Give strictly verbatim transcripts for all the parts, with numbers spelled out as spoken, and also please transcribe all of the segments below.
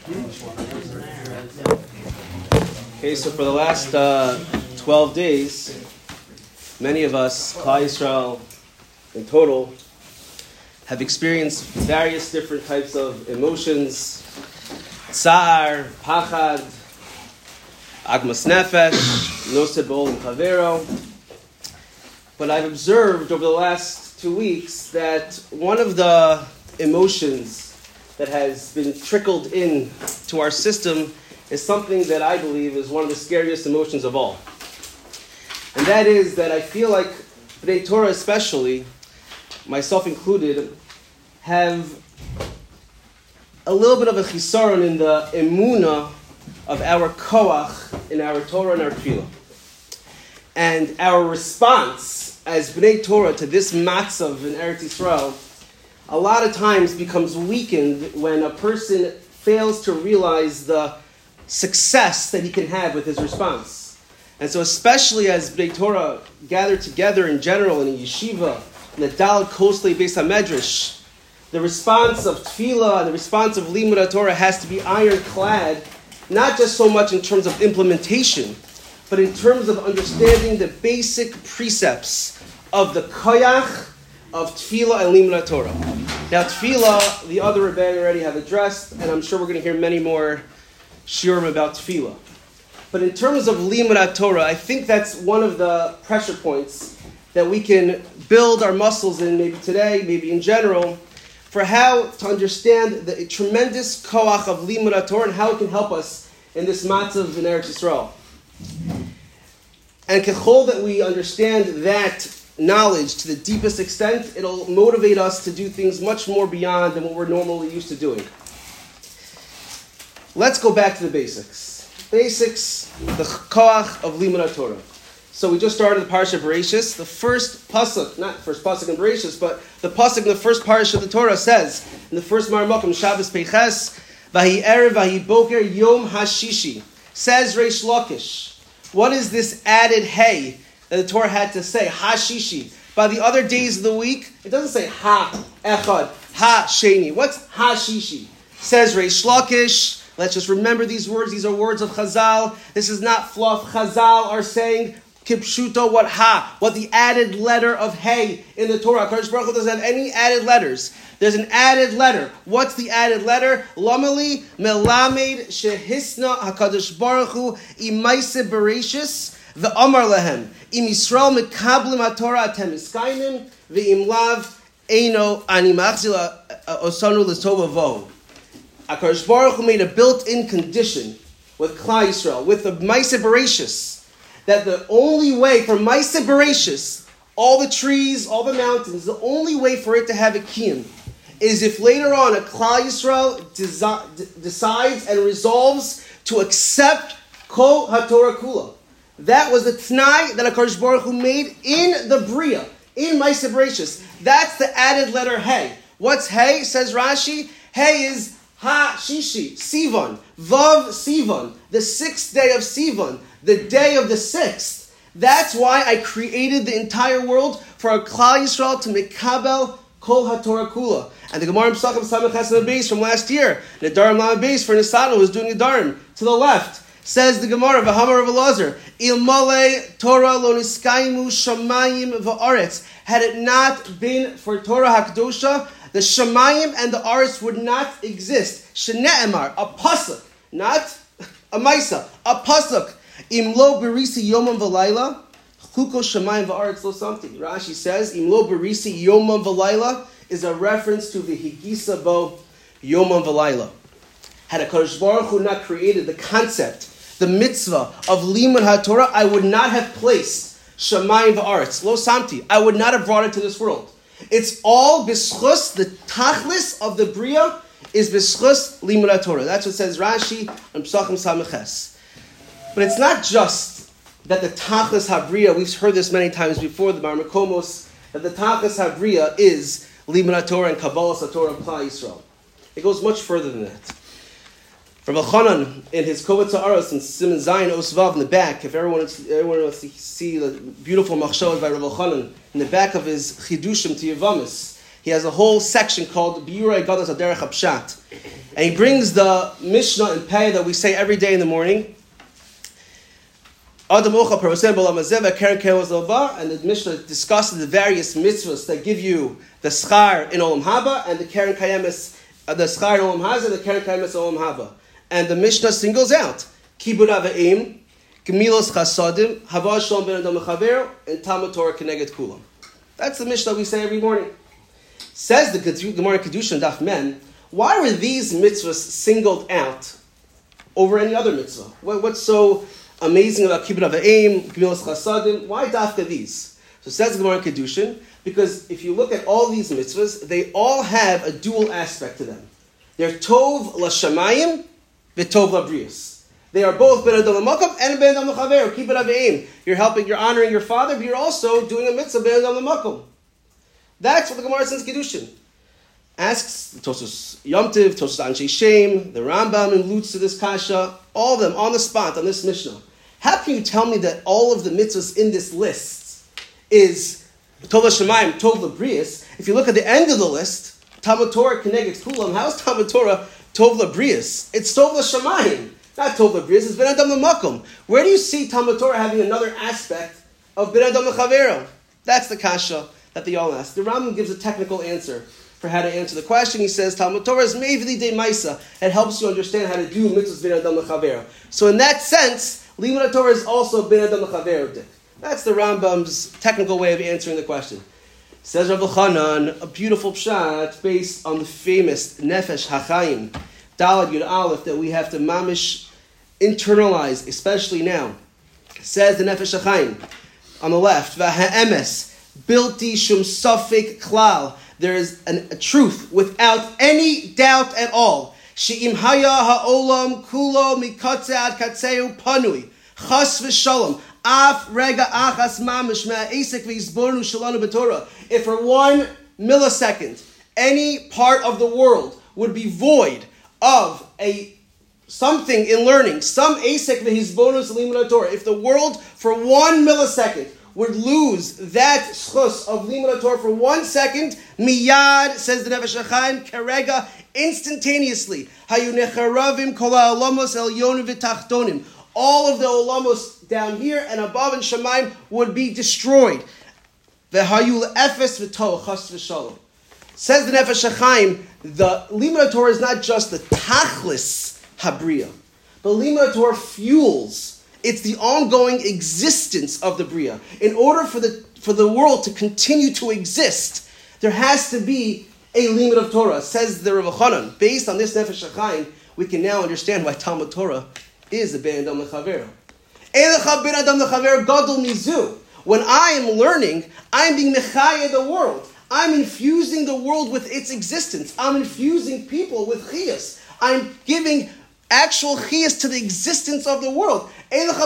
Okay, so for the last uh, twelve days, many of us, Klal Yisrael in total, have experienced various different types of emotions: tsar, pachad, agmas nefesh, nosed b'ol and chavero. But I've observed over the last two weeks that one of the emotions that has been trickled in to our system is something that I believe is one of the scariest emotions of all. And that is that I feel like Bnei Torah especially, myself included, have a little bit of a chisaron in the emunah of our koach in our Torah and our tefillah. And our response as Bnei Torah to this matzav in Eretz Yisrael a lot of times becomes weakened when a person fails to realize the success that he can have with his response. And so especially as Bnei Torah gather together in general in a yeshiva, in the Dal Kosle Beis HaMedrash, the response of tefillah, the response of limud Torah has to be ironclad, not just so much in terms of implementation, but in terms of understanding the basic precepts of the koyach of tefillah and limud Torah. Now tefillah, the other Rebbeinu already have addressed, and I'm sure we're going to hear many more shiurim about tefillah. But in terms of limud Torah, I think that's one of the pressure points that we can build our muscles in, maybe today, maybe in general, for how to understand the tremendous koach of limud Torah and how it can help us in this matzav in Eretz Yisrael. And kechol that we understand that knowledge to the deepest extent, it'll motivate us to do things much more beyond than what we're normally used to doing. Let's go back to the basics. Basics, the koach of limud Torah. So we just started the Parsha Bereshis. The first pasuk, not the first pasuk in Bereshis, but the pasuk in the first Parsha of the Torah says, in the first Mar Makom, Shabbos Peiches, Vahi Erev, Vahi Boker, Yom HaShishi. Says Reish Lakish, what is this added hey that the Torah had to say, HaShishi? By the other days of the week, it doesn't say Ha Echad, Ha Sheni. What's HaShishi? Says Reish Lakish. Let's just remember these words. These are words of Chazal. This is not fluff. Chazal are saying Kipshuto, what ha, what the added letter of hey in the Torah. HaKadosh Baruch Hu doesn't have any added letters. There's an added letter. What's the added letter? Lamali melamed shehisna HaKadosh Baruch Hu imaise bereshis ve'amar lehem im Yisrael mekablim haTorah atem iskainim ve'im lav eino ani machzil osanu l'tova vo. HaKadosh Baruch Hu made a built-in condition with Klal Yisrael, with the Maaseh Bereshis, that the only way for Maaseh Bereshis, all the trees, all the mountains, the only way for it to have a kiyum is if later on a Klal Yisrael desi- d- decides and resolves to accept Kol HaTorah Kula. That was the t'nai that HaKadosh Baruch Hu made in the Bria, in Maaseh Bereshis. That's the added letter Hey. What's Hey? Says Rashi. Hey is Ha-Shishi, Sivan, Vav Sivan, the sixth day of Sivan, the day of the sixth. That's why I created the entire world for a Klal Yisrael to mekabel Kol HaTorah Kula. And the Gemara Pesachim Samech Chesed Beis from last year, Nedarim Lamed Beis for Nisano who was doing Nedarim to the left, says the Gemara V'Hamar of Elazar, Ilmale Torah lo niskaimu shamayim v'aretz. Had it not been for Torah HaKadosha, the Shamayim and the Aretz would not exist. Shene'emar, a pasuk, not a maisa, a pasuk. Imlo berisi yomam v'layla, chuko Shamayim v'aretz lo samti. Rashi says, Imlo berisi yomam v'layla is a reference to the higisa bo yomam v'layla. Had HaKadosh Baruch Hu not created the concept, the mitzvah of limud haTorah, I would not have placed Shamayim v'aretz lo samti. I would not have brought it to this world. It's all b'schus, the tachlis of the bria is b'schus limud Torah. That's what says Rashi on Pesachim Sameches. But it's not just that the tachlis habria, we've heard this many times before, the Bar Mekomos, that the tachlis habria is limud Torah and Kabbalas Torah of Klal Yisrael. It goes much further than that. From Elchanan, in his Kovetz Ha'aros and Siman Zayin Osvav in the back, if everyone, everyone wants to see the beautiful machshavos by Rav Elchanan, in the back of his Chidushim to Yevamis, He has a whole section called Biurei Gadas Aderech HaPshat. And he brings the Mishnah and Pei that we say every day in the morning. And the Mishnah discusses the various mitzvahs that give you the schar in Olam Haba and the Keren Kayemes, uh, the schar in Olam Hazeh and the Keren Kayemes in Olam Haba. And the Mishnah singles out Kibud Avim, Gemilos Chasadim, Hava Shalom Ben Adam Lechaver, and Talmud Torah Keneged Kulam. That's the Mishnah we say every morning. Says the Gemara Kedushin Daf Men, why were these mitzvahs singled out over any other mitzvah? What, what's so amazing about Kibbud Avim, Gemilos Chasadim? Why dafka these? So says the Gemara Kedushin, because if you look at all these mitzvahs, they all have a dual aspect to them. They're Tov L'Shamayim, V'Tov L'Brius. They are both Ben Adam L'Makom and Ben Adam L'Chaver, Kibbud Avim. You're helping, you're honoring your father, but you're also doing a mitzvah Ben Adam L'Makom. That's what the Gemara says Kedushin. Asks Tosos Yom Tiv, Tosos Anshe Shem, the Rambam and Lutz to this kasha, all of them on the spot on this Mishnah. How can you tell me that all of the mitzvahs in this list is Tov L'Shamayim, Tov L'Brius? If you look at the end of the list, Talmud Torah Keneged Kulam, how's Talmud Torah Tov L'Brius? It's Tov L'Shamayim, not Tov L'Brius, it's Ben Adam L'Makom. Where do you see Talmud Torah having another aspect of Ben Adam L'Chavero? That's the kasha that they all ask. The Rambam gives a technical answer for how to answer the question. He says, Talmud Torah is Mevli De Maisa. It helps you understand how to do mitzvahs Ben Adam L'Chavero. So in that sense, Limud Torah is also Ben Adam L'Chavero. That's the Rambam's technical way of answering the question. Says Rav Chanan, a beautiful pshat based on the famous Nefesh HaChaim, Dalad Yud Aleph, that we have to mamish internalize, especially now. Says the Nefesh HaChaim on the left, V'ha'emes, Bilti Shum Safik Klal. There is an, a truth without any doubt at all. She'im haya ha'olam kulo mikatze ad katzeu panui. Chas v'shalom. Af rega achas mamish ma'esek v'yizbornu shalanu b'torah. If for one millisecond, any part of the world would be void of a something in learning, some asek v'yizbornu shalanu Torah, if the world for one millisecond would lose that schus of Limud Torah for one second, miyad, says the Nefesh HaChaim, kerega, instantaneously, hayu necharavim kol ha'olamos elyonim v'tachtonim. All of the olamos down here and above in Shemaim would be destroyed. V'hayu le'efes v'toh chas v'shalom. Says the Nefesh HaChaim, the Limud Torah is not just the tachlis habriya, but Limud Torah fuels. It's the ongoing existence of the Bria. In order for the for the world to continue to exist, there has to be a limit of Torah. Says the Rav Chanan. Based on this Nefesh HaChaim, we can now understand why Talmud Torah is a Ben Adam L'Chavero. Elecha Ben Adam L'Chavero Gadol Mizu. When I am learning, I'm being mechaya the world. I'm infusing the world with its existence. I'm infusing people with chiyas. I'm giving actual chiyas to the existence of the world. If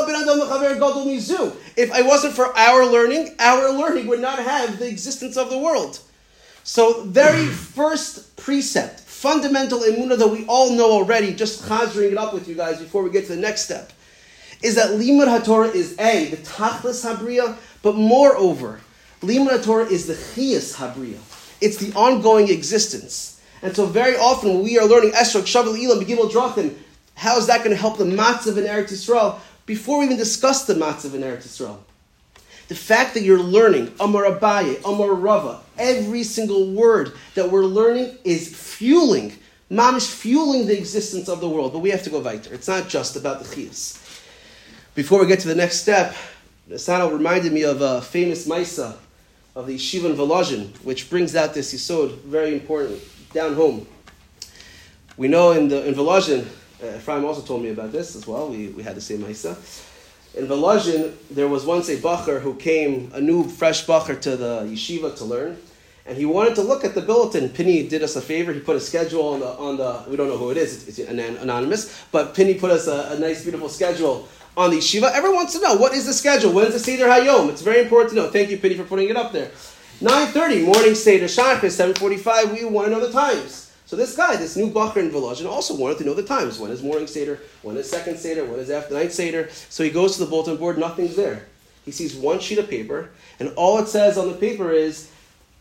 I wasn't for our learning, our learning would not have the existence of the world. So, very first precept, fundamental emunah that we all know already, just chazering it up with you guys before we get to the next step, is that Limud HaTorah is A, the Tachlis Habriya, but moreover, Limud HaTorah is the Chiyas Habriya. It's the ongoing existence. And so very often when we are learning Esrog, Shavuot, Ilam, Begimel Drachim, how is that going to help the Matzav in Eretz Yisrael? Before we even discuss the Matzav in Eretz Yisrael, the fact that you're learning Amar Abaye, Amar Rava, every single word that we're learning is fueling, mamish fueling the existence of the world. But we have to go weiter. It's not just about the Chiyas. Before we get to the next step, Nasano reminded me of a famous Maisa of the Yeshiva in Volozhin, which brings out this Yisod, very important, down home. We know in the in Volozhin, uh, Ephraim also told me about this as well, we, we had the same Maisa. In Volozhin, there was once a bacher who came, a new, fresh bacher to the yeshiva to learn, and he wanted to look at the bulletin. Pinny did us a favor. He put a schedule on the, on the we don't know who it is, it's, it's anonymous, but Pinny put us a, a nice, beautiful schedule on the yeshiva. Everyone wants to know, what is the schedule? When is the Seder Hayom? It's very important to know. Thank you, Pinny, for putting it up there. nine thirty, morning Seder Shachris, seven forty-five, we want to know the times. So this guy, this new bacher in Volozhin, also wanted to know the times. When is morning Seder? When is second Seder? When is after night Seder? So he goes to the bulletin board, nothing's there. He sees one sheet of paper, and all it says on the paper is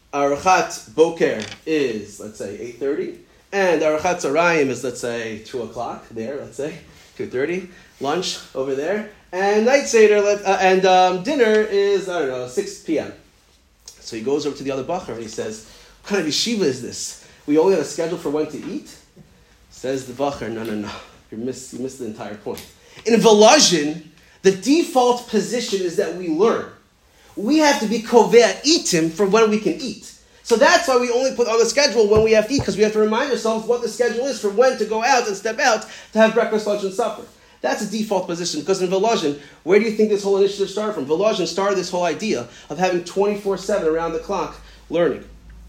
Arachat Boker is, let's say, eight thirty. And Arachat Tzarayim is, let's say, two o'clock there, let's say, two thirty. Lunch over there. And night Seder, uh, and um, dinner is, I don't know, six p.m. So he goes over to the other bacher and he says, what kind of yeshiva is this? We only have a schedule for when to eat? Says the bacher, no, no, no. You missed, you missed the entire point. In Volozhin, the default position is that we learn. We have to be kovea eatim for when we can eat. So that's why we only put on the schedule when we have to eat, because we have to remind ourselves what the schedule is for when to go out and step out to have breakfast, lunch, and supper. That's a default position, because in Volozhin, where do you think this whole initiative started from? Volozhin started this whole idea of having twenty-four seven around the clock learning.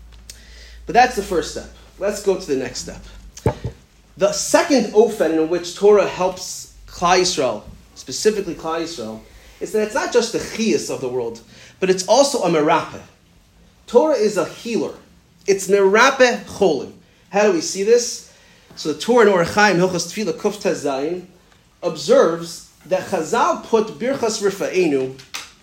But that's the first step. Let's go to the next step. The second ofen in which Torah helps Klal Yisrael, specifically Klal Yisrael, is that it's not just the chiyus of the world, but it's also a merape. Torah is a healer. It's merape cholim. How do we see this? So the Torah in Orach Chaim, Hilchos Tefillah Kuf Tez Zayin, observes that Chazal put Birchas Rifa'enu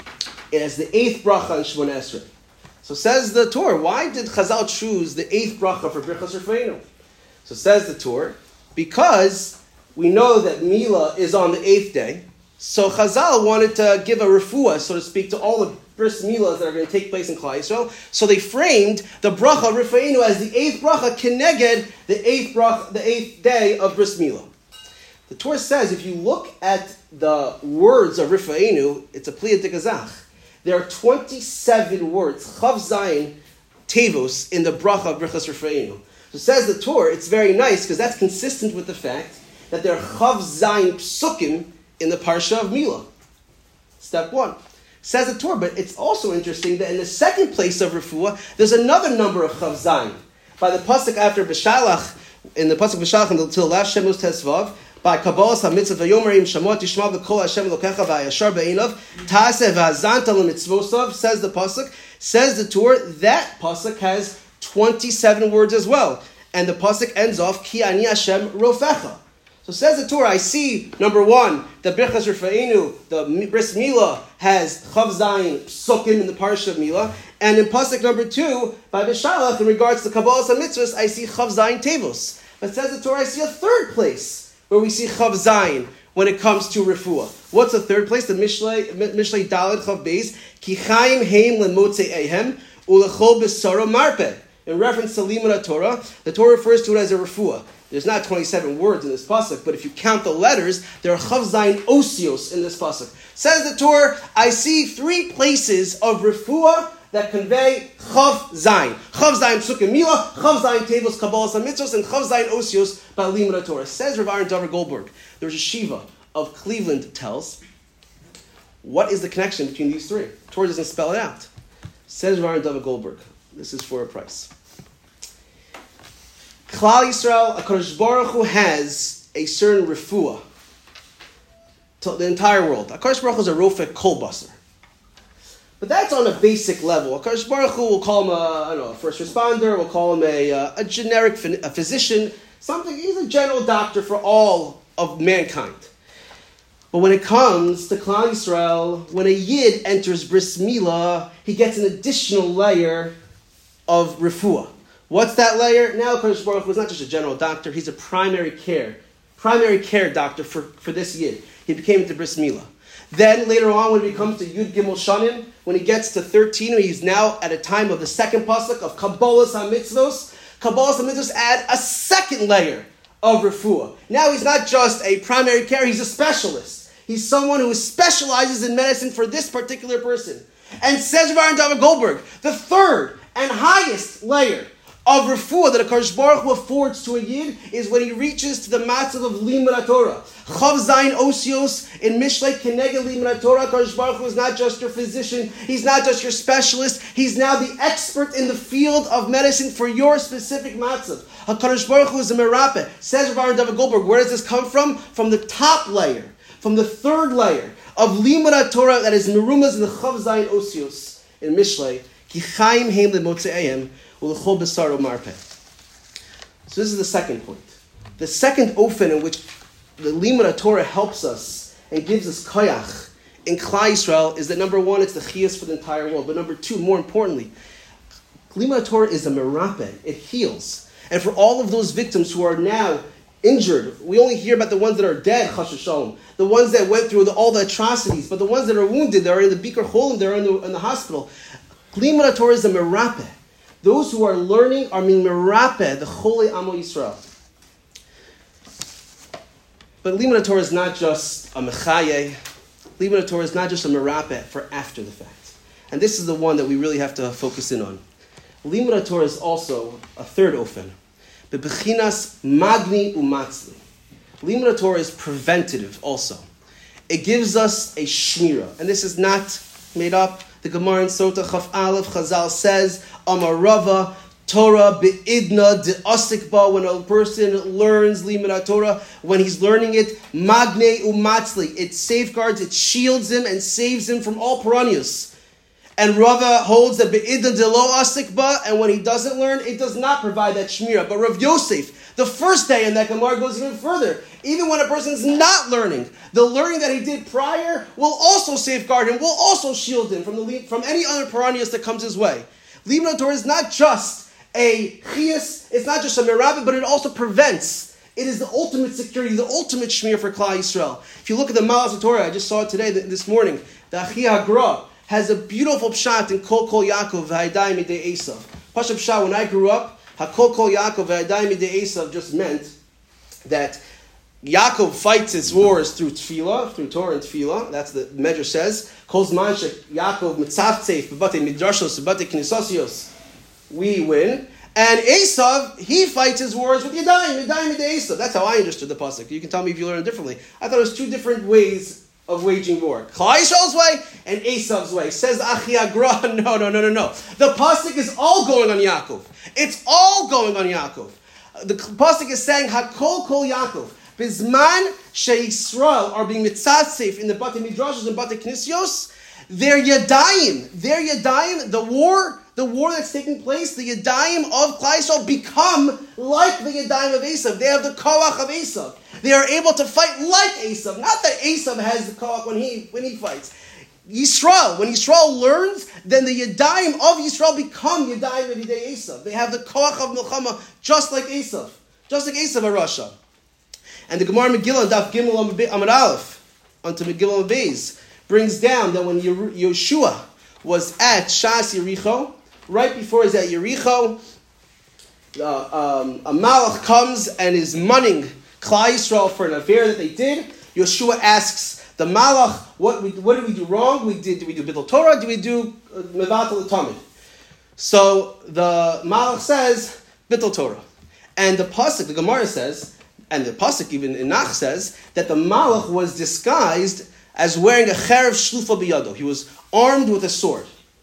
as the eighth bracha in Shemona Esrei. So says the Torah, why did Chazal choose the eighth bracha for Birchas Rifa'enu? So says the Torah, because we know that Mila is on the eighth day, so Chazal wanted to give a refuah, so to speak, to all the bris milas that are going to take place in Klal Yisrael. So they framed the bracha Rifa'enu as the eighth bracha keneged the eighth bracha, the eighth day of bris milah. The Torah says, if you look at the words of Rifa'enu, it's a Pliya Dikazach. There are twenty-seven words, Chav Zayin Tevos, in the bracha of Birchas Rifa'enu. So says the Torah, it's very nice, because that's consistent with the fact that there are Chav Zayin Psukim in the Parsha of Milah. Step one. Says the Torah, but it's also interesting that in the second place of Refuah, there's another number of Chav Zayin. By the Pasuk after B'Shalach, in the Pasuk B'Shalach until the last Shemos Tesvav, by Kabbalas HaMitzvah V'yomer Im Shamot Yishma V'kol Hashem Elokecha V'ayashar Be'inav Ta'aseh V'azanta L'mitzvosav, says the Pasuk, says the Torah, that Pasuk has twenty-seven words as well. And the Pasuk ends off, Ki Ani Hashem Rofecha. So says the Torah, I see, number one, the Birchas Rifa'enu, the Bris Milah, has Chav Zayin Psukim in the Parsha of Milah. And in Pasuk number two, by B'Shalach, in regards to Kabbalas HaMitzvahs, I see Chav Zayin Tevos. But says the Torah, I see a third place where we see Chav Zayin when it comes to Refuah. What's the third place? The Mishlei Mishlei Daled Chav Beis, Ki Chaim Heim Lemotze Ehem, Ulechol B'Saro Marpeh. In reference to Limud Torah, the Torah refers to it as a Refuah. There's not twenty-seven words in this pasuk, but if you count the letters, there are Chav Zayin Osios in this pasuk. Says the Torah, I see three places of Refuah that convey Chav Zayin. Chav Zayin Psukim Milah, Chav Zayin Tevos Kabbalas HaMitzvos, and Chav Zayin Osios by Limud Torah. Says Rav Aaron Dover Goldberg, there's a Shiva of Cleveland tells, what is the connection between these three? The Torah doesn't spell it out. Says Rav Aaron Dover Goldberg, this is for a price. Klal Yisrael, HaKadosh Baruch Hu has a certain refuah to the entire world. HaKadosh Baruch Hu is a rofek kol basar. But that's on a basic level. HaKadosh Baruch Hu will call him a, I don't know, a first responder, we'll call him a, a generic a physician, something, he's a general doctor for all of mankind. But when it comes to Klal Yisrael, when a Yid enters Bris Milah, he gets an additional layer of refuah. What's that layer? Now HaKadosh Baruch Hu is not just a general doctor, he's a primary care, primary care doctor for, for this Yid. He became into Bris Milah. Then later on, when he comes to Yud Gimel Shanim, when he gets to thirteen, he's now at a time of the second pasuk of Kabbalas HaMitzvos. Kabbalas HaMitzvos add a second layer of refuah. Now he's not just a primary care, he's a specialist. He's someone who specializes in medicine for this particular person. And says Rav Aaron Dover Goldberg, the third and highest layer of refuah that HaKadosh Baruch Hu affords to a Yid is when he reaches to the matzav of Limud Torah. Chav Zayin Osios in Mishlei Keneged Limud Torah. HaKadosh Baruch Hu is not just your physician, he's not just your specialist, he's now the expert in the field of medicine for your specific matzav. HaKadosh Baruch Hu is a merape. Says Rav Aaron Dover Goldberg, where does this come from? From the top layer, from the third layer of Limud Torah that is merumas in the Chav Zayin Osios in Mishlei. Ki Chaim Heim Lemotze'ehem. So this is the second point. The second ofen in which the Limud Torah helps us and gives us koyach in Klal Yisrael is that number one, it's the chiyas for the entire world. But number two, more importantly, Limud Limud Torah is a merape. It heals. And for all of those victims who are now injured, we only hear about the ones that are dead, chas v'shalom, the ones that went through the, all the atrocities, but the ones that are wounded, they're in the Bikur Cholim, they're in the, in the hospital. Limud Torah is a merape. Those who are learning are min merape, the Chole Amo Yisrael. But Limud Torah is not just a mechaye. Limud Torah is not just a merape for after the fact. And this is the one that we really have to focus in on. Limud Torah is also a third ofen. Bebechinas magni umatzli. Limud Torah is preventative also. It gives us a shmira. And this is not made up. The Gemara in Sota Chaf Aleph Chazal says, Amarava Torah be'idna de'asik ba. When a person learns Limud Torah, when he's learning it, magne umatzli. It safeguards, it shields him and saves him from all piranhas. And Rava holds that be'idna de'lo asik ba, and when he doesn't learn, it does not provide that shmira. But Rav Yosef, the first day in that Gemara goes even further. Even when a person is not learning, the learning that he did prior will also safeguard him, will also shield him from the from any other piranhas that comes his way. Limud Torah is not just a chiyas, it's not just a merabah, but it also prevents. It is the ultimate security, the ultimate shmir for Klal Yisrael. If you look at the Malas Torah, I just saw it today, this morning, the Achi Hagra has a beautiful pshat in Kol Kol Yaakov v'Hadai Midei Esav. Pasha pshat, when I grew up, HaKol Kol Yaakov v'Hadai Midei Esav just meant that Yaakov fights his wars through tefillah, through Torah and tefillah. That's the measure says. Kol Zman Yaakov mitzavtzeif b'batei midrashos b'batei knisosios. We win. And Esav, he fights his wars with Yadayim, Yadayim Midei Esav. That's how I understood the pasuk. You can tell me if you learn it differently. I thought it was two different ways of waging war. Klal Yisrael's way and Esav's way. Says Achi Hagra, no, no, no, no, no. The pasuk is all going on Yaakov. It's all going on Yaakov. The pasuk is saying, Hakol Kol Yaakov. Bizman sheYisrael are being mitzatzef in the Batei Midrashos and Batei Knisios, their Yadayim, their Yadayim, the war, the war that's taking place, the Yadayim of Klal Yisrael become like the Yadayim of Esav. They have the koach of Esav. They are able to fight like Esav. Not that Esav has the koach when he when he fights. Yisrael, when Yisrael learns, then the Yadayim of Yisrael become Yadayim of Yidei Esav. They have the koach of Milchama just like Esav, just like Esav Arasha. And the Gemara Megillah, Daf Gimel Amud Aleph, onto Megillah Beis, brings down that when Yeshua was at Shas Yericho, right before he's at Yericho, uh, um, a Malach comes and is munning Klal Yisrael for an affair that they did. Yeshua asks the Malach, what, we, what did we do wrong? We did, did we do Bidul Torah? Did we do Mevatel Tamid? So the Malach says, Bidul Torah. And the Pasuk, the Gemara says, and the Pasuk even in Nach says, that the Malach was disguised as wearing a cherev shlufa biyado. He was armed with a sword.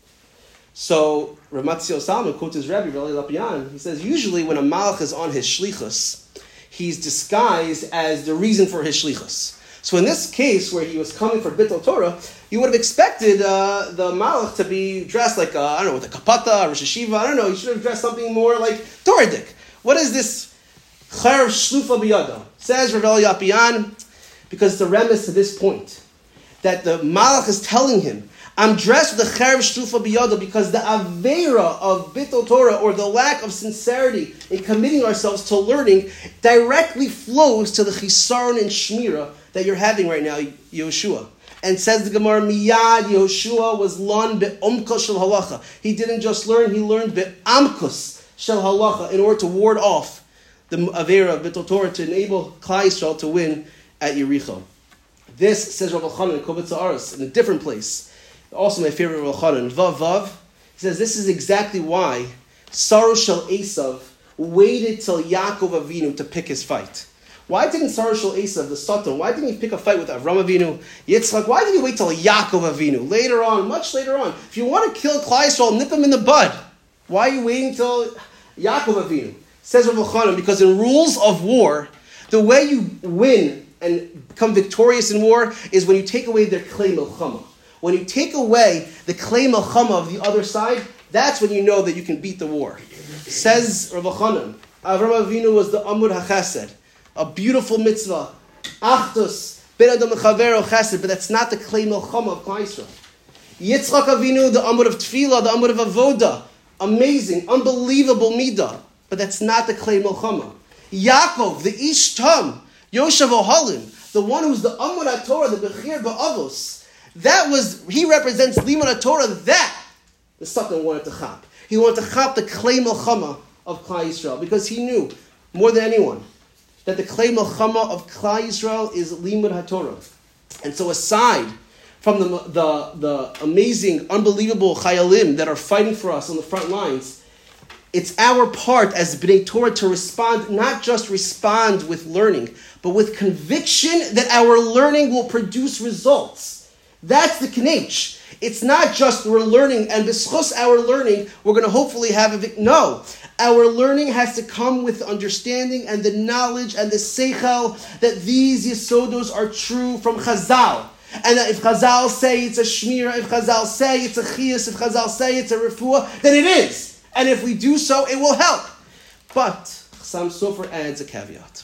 So Rav Matzio Salman quotes his Rebbe, Rali Lapian. He says, usually when a Malach is on his shlichus, he's disguised as the reason for his shlichus. So in this case, where he was coming for Bidul Torah, you would have expected uh, the Malach to be dressed like, a, I don't know, with a kapata, or Rosh Hashiva, I don't know, he should have dressed something more like Toradik. What is this cherev shlufa biyado? Says Rav Eli Yapian, because it's a remiss to this point, that the Malach is telling him, I'm dressed with a cherev shlufa biyado because the aveira of Bidul Torah, or the lack of sincerity in committing ourselves to learning, directly flows to the chisaron and shmira that you're having right now, Yehoshua. And says the Gemara, Miyad Yehoshua was lon be'omka shel halacha. He didn't just learn, he learned be'amkus shel halacha in order to ward off the Avera of Bidul Torah, to enable Klal Yisrael to win at Yericho. This, says Rav Elchanan in Kovitz Haaretz, in a different place, also my favorite Rav Elchanan, Vav Vav, he says this is exactly why Saru Shel Esav waited till Yaakov Avinu to pick his fight. Why didn't Saru Shel Esav, the Satan, why didn't he pick a fight with Avram Avinu, Yitzchak? Why did he wait till Yaakov Avinu, later on, much later on? If you want to kill Klal Yisrael, nip him in the bud. Why are you waiting till Yaakov Avinu? Says Rav Elchanan, because in rules of war, the way you win and become victorious in war is when you take away their klei milchama. When you take away the klei milchama of the other side, that's when you know that you can beat the war. Says Rav Elchanan, Avram Avinu was the Amud HaChesed, a beautiful mitzvah, Achdus, Ben Adam L'Chavero Chesed, but that's not the klei milchama of Klal Yisrael. Yitzchak Avinu, the Amud of Tefillah, the Amud of Avoda, amazing, unbelievable midah, but that's not the Klei Milchama. Yaakov, the Ish Tam, Yoshev Ohalim, the one who's the Amud HaTorah, the Bechir Ba'avos, that was, he represents Limud HaTorah, that the Satan wanted to chop. He wanted to chop the Klei Milchama of Klal Yisrael, because he knew, more than anyone, that the Klei Milchama of Klal Yisrael is Limud HaTorah. And so aside from the, the, the amazing, unbelievable Chayalim that are fighting for us on the front lines, it's our part as Bnei Torah to respond, not just respond with learning, but with conviction that our learning will produce results. That's the Knech. It's not just we're learning, and b'schus our learning, we're going to hopefully have a... Vic- no. Our learning has to come with understanding and the knowledge and the seichel that these yesodos are true from Chazal. And that if Chazal say it's a shmira, if Chazal say it's a chiyas, if Chazal say it's a refuah, then it is. And if we do so, it will help. But Chassam Sofer adds a caveat.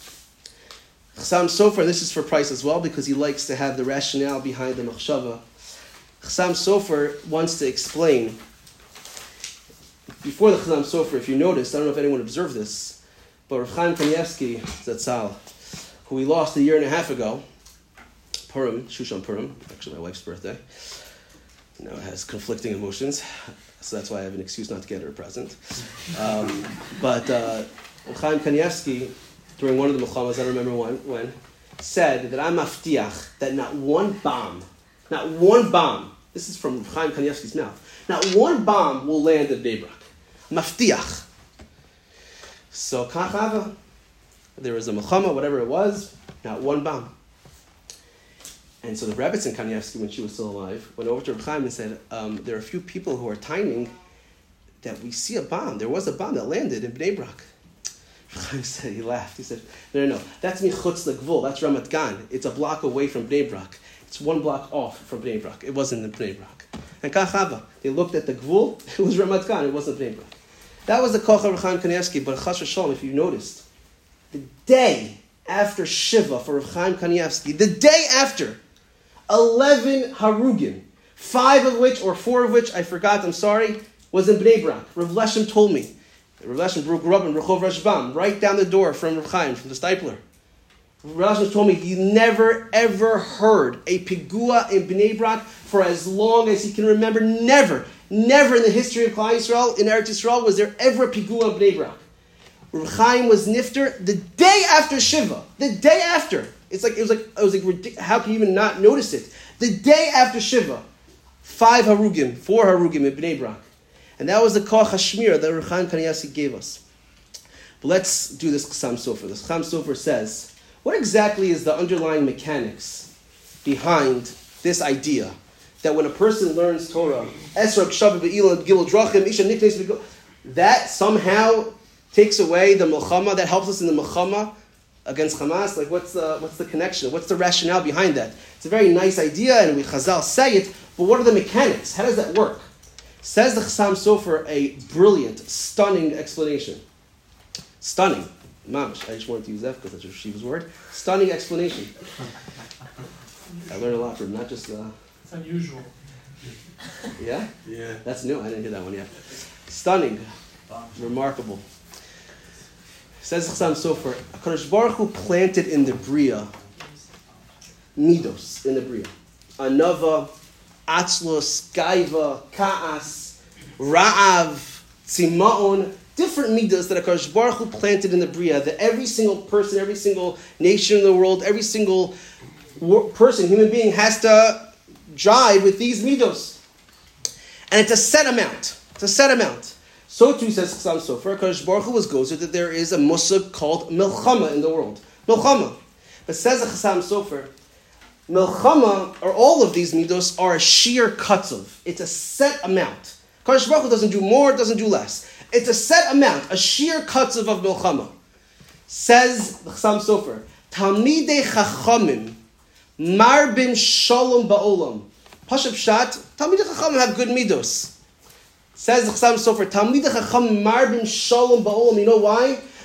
Chassam Sofer, this is for Price as well, because he likes to have the rationale behind the machshava. Chassam Sofer wants to explain, before the Chassam Sofer, if you noticed, I don't know if anyone observed this, but Rav Chaim Kanievsky Zatzal, who we lost a year and a half ago, Purim, Shushan Purim, actually my wife's birthday, now it has conflicting emotions, so that's why I have an excuse not to get her a present. Um, but uh, Chaim Kanievsky, during one of the Milchamas, I don't remember when, when, said that I'm maftiach, that not one bomb, not one bomb, this is from Chaim Kanievsky's mouth, not one bomb will land at Bnei Brak. Maftiach. So, Kachava, there was a Milchama, whatever it was, not one bomb. And so the Rebbetzin Kanievsky, when she was still alive, went over to Reb Chaim and said, um, there are a few people who are timing that we see a bomb. There was a bomb that landed in Bnei Brak. Reb Chaim said, he laughed. He said, no, no, no, that's Michutz L'Gvul. That's Ramat Gan. It's a block away from Bnei Brak. It's one block off from Bnei Brak. It wasn't in Bnei Brak. And Kachava, they looked at the Gvul. It was Ramat Gan. It wasn't Bnei Brak. That was the Koch of Reb Chaim Kanievsky. But Chas v'Shalom, if you noticed, the day after Shiva for Reb Chaim Kanievsky, the day after, eleven harugim, five of which, or four of which, I forgot, I'm sorry, was in Bnei Brak. Rav Leshem told me. Rav Leshem grew up in Rehov Rashbam, right down the door from Rav Chaim, from the Stipler. Rav Leshem told me he never, ever heard a pigua in Bnei Brak for as long as he can remember. Never, never in the history of Klal Yisrael, in Eretz Yisrael, was there ever a pigua in Bnei Brak. Rav Chaim was nifter the day after Shiva, the day after. It's like it was like it was like how can you even not notice it? The day after Shiva, five harugim, four harugim in Bnei Brak, and that was the koach hashmir that Rav Chaim Kanievsky gave us. But let's do this Chassam Sofer. The Chassam Sofer says, what exactly is the underlying mechanics behind this idea that when a person learns Torah, Esra Kshav Be'ilah Gimel Drachim Isha Niknes, that somehow takes away the Milchama, that helps us in the Milchama against Hamas? Like, what's the what's the connection? What's the rationale behind that? It's a very nice idea, and we Chazal say it, but what are the mechanics? How does that work? Says the Chassam Sofer a brilliant, stunning explanation. Stunning. Mamish. I just wanted to use that because that's a Shiva's word. Stunning explanation. I learned a lot from not just... Uh, it's unusual. Yeah? Yeah. That's new. I didn't hear that one yet. Stunning. Remarkable. Says Chassam Sofer, HaKadosh Baruch Hu planted in the Bria, Midos, in the Bria. Anava, Atzlos, Gaiva, Ka'as, Ra'av, Tzima'on, different Midos that HaKadosh Baruch Hu planted in the Bria, that every single person, every single nation in the world, every single person, human being, has to jive with these Midos. And it's a set amount. It's a set amount. So too says Chassam Sofer, HaKadosh Baruch Hu was gozer that there is a musag called Milchama in the world. Milchama. But says the Chassam Sofer, Milchama, or all of these midos, are a sheer katzov. It's a set amount. HaKadosh Baruch Hu doesn't do more, doesn't do less. It's a set amount, a sheer katzov of Milchama. Says the Chassam Sofer, Talmidei Chachamim, Marbim Shalom Ba'olam. Pashup Shat, Talmidei Chachamim have good midos. Says the Chassam Sofer, Talmidei Chacham Marbim Shalom Ba'olam. You know why?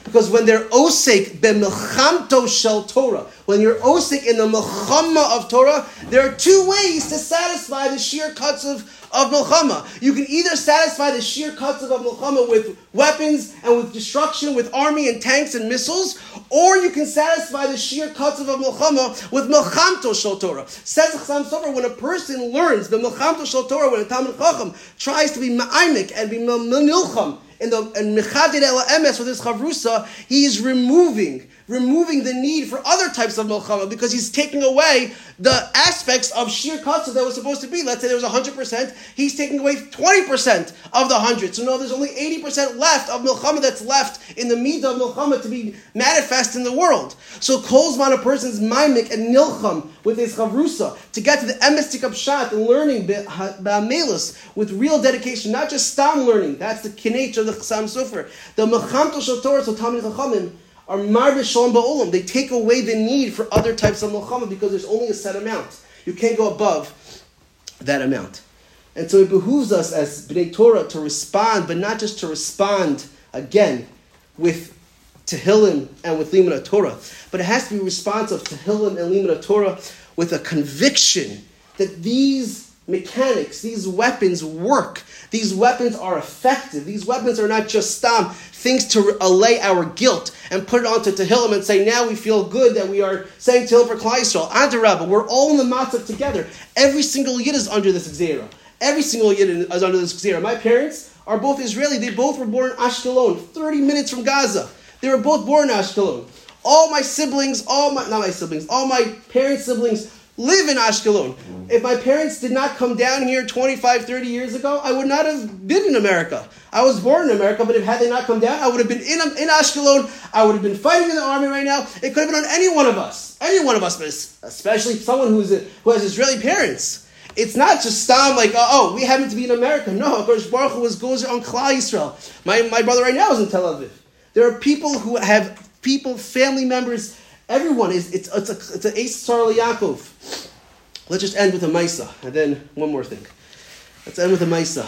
Because when they're osek b'milchamto shel Torah, when you're osek in the milchama of Torah, there are two ways to satisfy the sheer cuts of, of milchama. You can either satisfy the sheer cuts of milchama with weapons and with destruction, with army and tanks and missiles, or you can satisfy the sheer cuts of milchama with milchamto shel Torah. Says Chassam Sofer, when a person learns the milchamto shel Torah, when a Talmid Chacham tries to be ma'aymek and be milcham, in the and Mechadir El Emes with his chavrusa, he is removing, removing the need for other types of milchama because he's taking away the aspects of sheer katsa that was supposed to be. Let's say there was one hundred percent, he's taking away twenty percent of the one hundred. So no, there's only eighty percent left of milchama that's left in the midah of milchama to be manifest in the world. So kolzman, a person's maimik and nilcham with his chavrusa to get to the emes tikab shat and learning ba'amelus with real dedication, not just stam learning. That's the kinech of the Chassam Sofer. The mechamto shel Torah, so Talmid Chachamim are marbe shalom ba'olam. They take away the need for other types of milchama because there's only a set amount. You can't go above that amount. And so it behooves us as B'nai Torah to respond, but not just to respond again with Tehillim and with Limud Torah, but it has to be responsive to Tehillim and Limud Torah with a conviction that these mechanics, these weapons work. These weapons are effective. These weapons are not just stam, things to allay our guilt and put it onto Tehillim and say, now we feel good that we are saying Tehillim for Klal Yisrael. Adarabah, we're all in the matzah together. Every single yid is under this gzeira. Every single yid is under this gzeira. My parents are both Israeli. They both were born in Ashkelon, thirty minutes from Gaza. They were both born in Ashkelon. All my siblings, all my, not my siblings, all my parents' siblings live in Ashkelon. If my parents did not come down here twenty-five, thirty years ago, I would not have been in America. I was born in America, but if had they not come down, I would have been in, in Ashkelon. I would have been fighting in the army right now. It could have been on any one of us. Any one of us, but especially someone who's a, who has Israeli parents. It's not just stam like, oh, we happen to be in America. No, Kodesh Baruch Hu was goes on Klal Yisrael. My, my brother right now is in Tel Aviv. There are people who have people, family members. Everyone is, it's it's a it's a Eis Tzar Yaakov. Let's just end with a Maisa, and then one more thing. Let's end with a Maisa.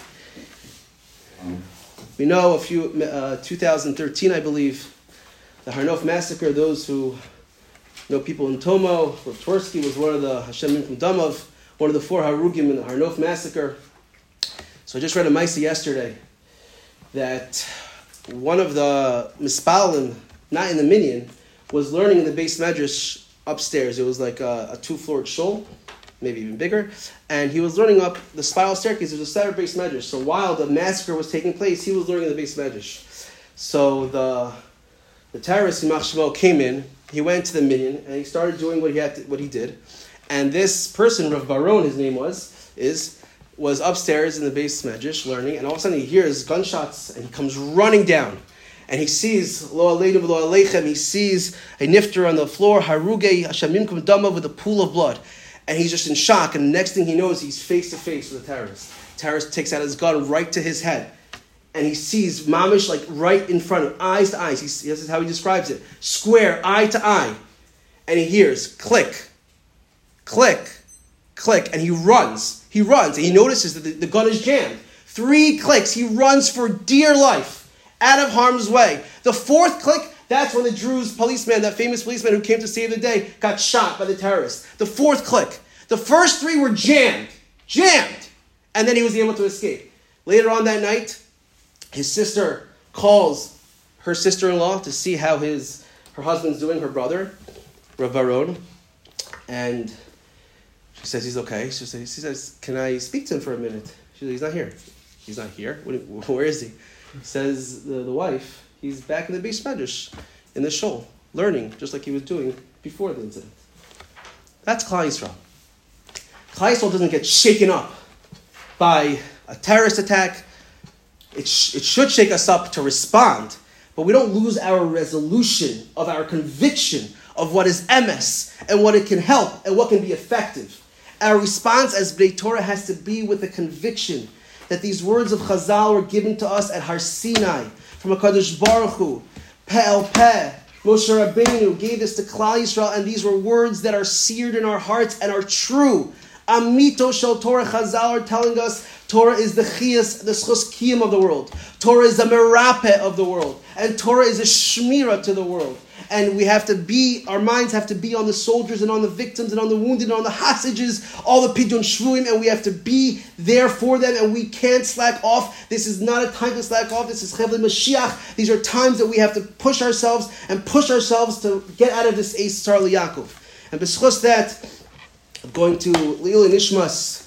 We know a few, uh, two thousand thirteen, I believe, the Har Nof massacre. Those who know people in Tomo, Rav Twersky was one of the Hashem Yimkum Damav, one of the four Harugim in the Har Nof massacre. So I just read a Maisa yesterday that one of the Mispalim, not in the Minyan, was learning in the base medrash upstairs. It was like a, a two-floored shul, maybe even bigger. And he was learning up the spiral staircase. There was a separate base medrash. So while the massacre was taking place, he was learning in the base medrash. So the the terrorist, Yimach Shemo, came in. He went to the minyan, and he started doing what he had to, what he did. And this person, Rav Baron, his name was, is, was upstairs in the base medrash learning, and all of a sudden he hears gunshots, and he comes running down. And he sees, lo aleinu v'lo aleichem, he sees a nifter on the floor, harugei Hashem Yimkum Damav, with a pool of blood. And he's just in shock, and the next thing he knows, he's face to face with a terrorist. The terrorist takes out his gun right to his head. And he sees mamish like right in front of him, eyes to eyes. He, this is how he describes it. Square, eye to eye. And he hears, click, click, click, and he runs. He runs, and he notices that the, the gun is jammed. Three clicks, he runs for dear life, out of harm's way. The fourth click, that's when the Druze policeman, that famous policeman who came to save the day, got shot by the terrorists. The fourth click. The first three were jammed. Jammed. And then he was able to escape. Later on that night, his sister calls her sister-in-law to see how his her husband's doing, her brother, Rav Baron. And she says he's okay. She says, she says, can I speak to him for a minute? She says, he's not here. He's not here? Where is he? Says the, the wife, he's back in the base medrash, in the shul, learning, just like he was doing before the incident. That's Klal Yisrael. Klal Yisrael doesn't get shaken up by a terrorist attack. It, sh- it should shake us up to respond, but we don't lose our resolution of our conviction of what is emes and what it can help and what can be effective. Our response as Bnei Torah has to be with the conviction that these words of Chazal were given to us at Har Sinai from HaKadosh Baruch Hu. Peh el peh, Moshe Rabbeinu gave this to Klal Yisrael, and these were words that are seared in our hearts and are true. Amito shel Torah, Chazal are telling us Torah is the chiyas, the schus kiyum of the world. Torah is the merape of the world. And Torah is a shmira to the world. And we have to be, our minds have to be on the soldiers and on the victims and on the wounded and on the hostages, all the pidyon shvuim, and we have to be there for them, and we can't slack off. This is not a time to slack off. This is Chevle Mashiach. These are times that we have to push ourselves and push ourselves to get out of this Eis Sar Yaakov. And b'schus that, I'm going to Leil Nishmas,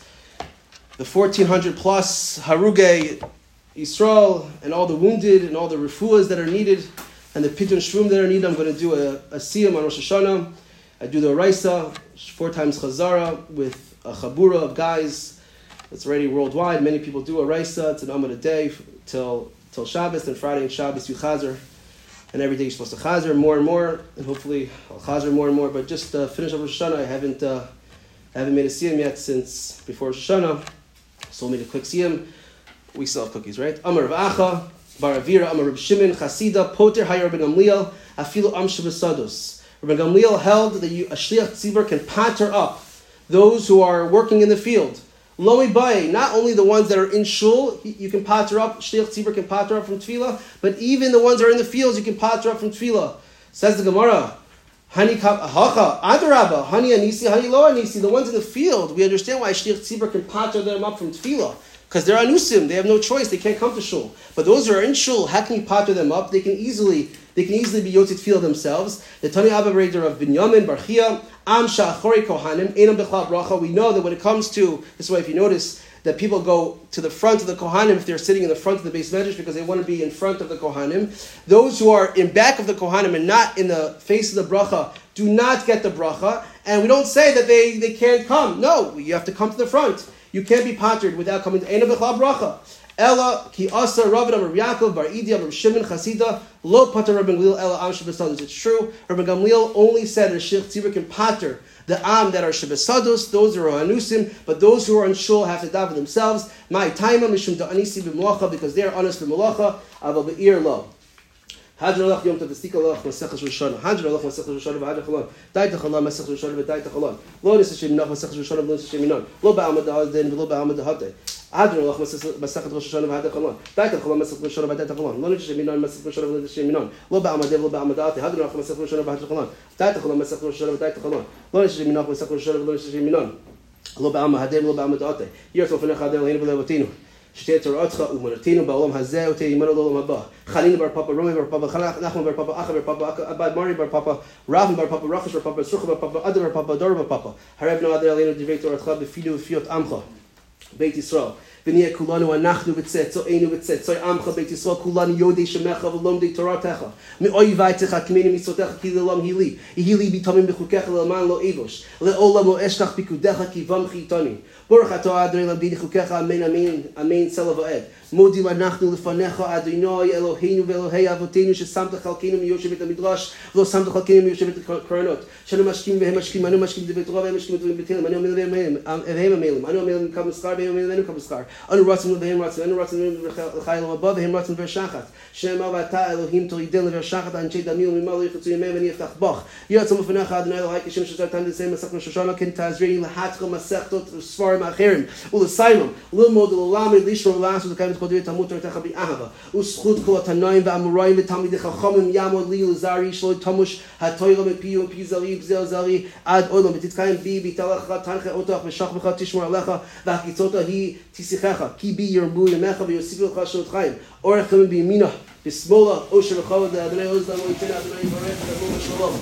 the fourteen hundred plus Harugei Yisrael, and all the wounded and all the refuahs that are needed, and the pidyon shvum that are needed. I'm going to do a, a siyum on Rosh Hashanah. I do the Oraisa, four times Chazara, with a chabura of guys. It's already worldwide. Many people do Oraisa. It's an amud a day till till Shabbos, and Friday and Shabbos you chazer. And every day you're supposed to chazer more and more, and hopefully I'll chazer more and more. But just to finish up Rosh Hashanah, I haven't, uh, I haven't made a siyum yet since before Rosh Hashanah. So we'll make a quick siyum. We still have cookies, right? Amar Rav Acha, Bar Avira, Amar Reb Shimon, Chasida, Poter, Hayar Ben Gamliel, Afilu Am Shebesados. Rabbi Gamliel held that you, a shliach tzibur can patter up those who are working in the field. Lo mibayeh, not only the ones that are in shul, you can patter up, shliach tzibur can patter up from tefillah, but even the ones that are in the fields, you can patter up from tefillah. Says the Gemara, Hani hacha adarabba, hani anisi, hani lo anisi. The ones in the field, we understand why shliach tzibur can patter them up from tefillah. Because they're anusim, they have no choice, they can't come to shul. But those who are in shul, how can you patter them up? They can easily, they can easily be yotzit feel themselves. The Tani Abba Raider of Binyamin, Barchia, Am Sha'achori Kohanim, Einam Bechla Bracha. We know that when it comes to, this is why if you notice, that people go to the front of the Kohanim if they're sitting in the front of the base medrash because they want to be in front of the Kohanim. Those who are in back of the Kohanim and not in the face of the bracha do not get the bracha. And we don't say that they, they can't come. No, you have to come to the front. You can't be pattered without coming to Eina B'chla Bracha. Ella ki asa Rav Amar Yaakov Bar Idi Amar Shimon Chasida lo pater Rabbi Gamliel ella am shebesados. It's true. Rabbi Gamliel only said that shliach tzibur can pater the am that are shebesados, those who are anusim, but those who are in shul have to daven themselves. My taima mishum da anisi b'molacha, because they are honest b'molacha. Aval be'ir lo. Hadra lach yom tov v'stika lach masechas Rosh Hashanah. Hadra lach masechas Rosh Hashanah v'hadra chalon. Daita chalon masechas Rosh Hashanah v'daita chalon. Lo nis Hashem minach masechas Rosh Hashanah v'lo nis Hashem minon. Lo ba'amad ha'adin v'lo ba'amad ha'adin. Hadra lach masechas Rosh Hashanah v'hadra chalon. Daita chalon masechas Rosh Hashanah v'daita chalon. Lo nis Hashem minon masechas Rosh Hashanah v'lo nis Hashem minon. Lo ba'amad v'lo ba'amad ha'adin. Hadra lach masechas Rosh Hashanah v'hadra chalon. Daita chalon masechas Rosh Hashanah v'daita chalon. Lo nis Hashem minach masechas Rosh Hashanah v'lo nis Hashem minon. Lo ba'amad ha'adin v'lo ba'amad ha'adin. Yirtzol f'nech ha'adin l'heinu v'levatinu. שתי תורתך ומנתינו בעולם הזה ותהימנו לעולם הבא. חנינה בר פאפה, רומי בר פאפה, נחמן בר פאפה, אחא בר פאפה, אבד מרי בר פאפה, רב בר פאפה, רחש בר פאפה, סרוחה בר פאפה, אדר בר פאפה, דור בר פאפה. הרב נועד עלינו דברי תורתך בפינו ופיות עמך, בית ישראל. ונהיה כולנו אנחנו וצאצאינו וצאצאי עמך בית ישראל, כולנו יודעי שמך ולומדי תורתך. מאויביך כמני מצוותך כי לעולם היא לי. יהי לי ביטומים בחוקיך למען לא אבוש. לעולם לא אשכח פיקודך כי בם חייתני. ברוך אתה אדוני למדי חוקיך אמן אמן אמן צלע ועד. מודים אנחנו לפניך אדוני אלוהינו ואלוהי אבותינו ששמת חלקנו מיושב בית המדרש ולא שמת חלקנו מיושב בית הקרנות. שאנו משקים והם משקים, אנו משקים דברי תורה והם משקים דברים בתהילים. אנו עמלים והם עמלים. אנו עמלים כמה שכר והם עמלים כמה שכר. אנו רצנו והם רצנו. אנו רצנו לחייל הבא והם רצנו ברשחת. שנאמר ואתה אלוהים תורידן לברשחת אנשי דמי וממלא יחצו ימיהם ואני אפתח בך. ירצו מפניך אדוני אלוהי כשם שזרתן לסיים מסכת ראש השנה כן תעזרי להתחיל מסכתות ספרים אחרים ולסיימם ללמוד וללמד לשמור ולעשות לקיים את כל דברי תלמוד תורתך באהבה וזכות כל התנאים והאמוראים ותלמידי חכמים יעמוד לי לזרי שלא תמוש התורה מפי ומפי זרי בזל זרי עד עולם ותתקיים בי ביטלך תנחה אותך ושך בך תשמור עליך והקיצות היא תשיחך כי בי ירבו ימיך ויוסיפו לך שנות חיים אורך ימים בימינה בשמאלה אושר וכבוד לאדוני עוז לנו ייתן אדוני יברך ותבוא בשלום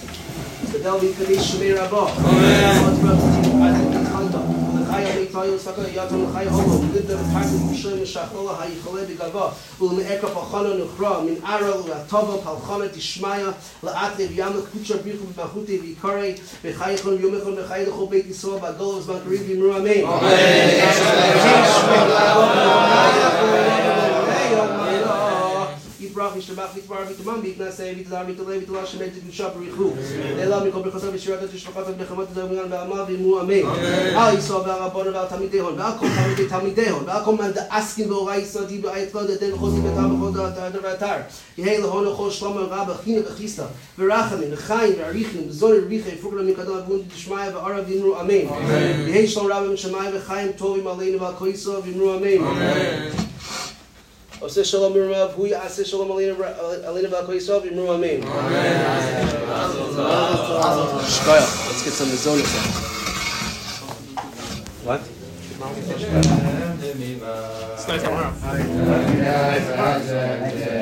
תדל ויתקדיש שמי רבו חיה ביתאי וסקה יתנו חיה הומו וגדר פרקו בשם משחולה היכולה בגבה ולמעקף החונה נוכרה מן ערל והטובה פלחונה תשמעיה לאטלב ימך קודשר בריחו במחותי ויקרי וחייכון ויומכון וחי לכל בית ישראל והגול וזמן קריב ימרו אמן ברח ישתבח ויתבר ויתמם ויתנשא ויתזהר ויתעלה ויתעלה שמת תקדושה בריחו אלא מכל ברכתו ושירתו ושפחתו ובנחמתו ובעניין בעמל ואמרו אמן על ישראל ועל רבנו ועל תלמידי הון ועל כל תלמידי תלמידי הון ועל כל מאן דעסקין באורייתא ישראל דיבעי תפילת דתן וכל דיבתה וכל דתר ואתר יהי להון וכל שלום רבה חינה וחיסתא ורחמים וחיים ועריכים וזון וריחי פוקרא מקדם אבון דשמיא וערב ואמרו אמן יהי שלום רבה משמיים וחיים טובים עלינו ועל כל ישראל ואמרו אמן Oseh Shalom Mirmav, Hu Yaseh Shalom Alina V'Al Kol Yisrael V'Yimru Amen. Shkoyach. Let's get some Mizonos out. What? It's nice tomorrow.